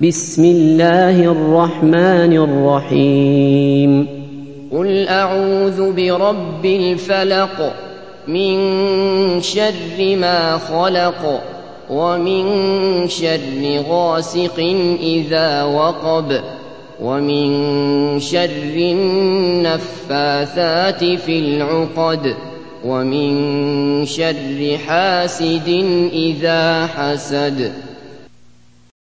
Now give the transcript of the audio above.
بسم الله الرحمن الرحيم قل أعوذ برب الفلق من شر ما خلق ومن شر غاسق إذا وقب ومن شر النفاثات في العقد ومن شر حاسد إذا حسد.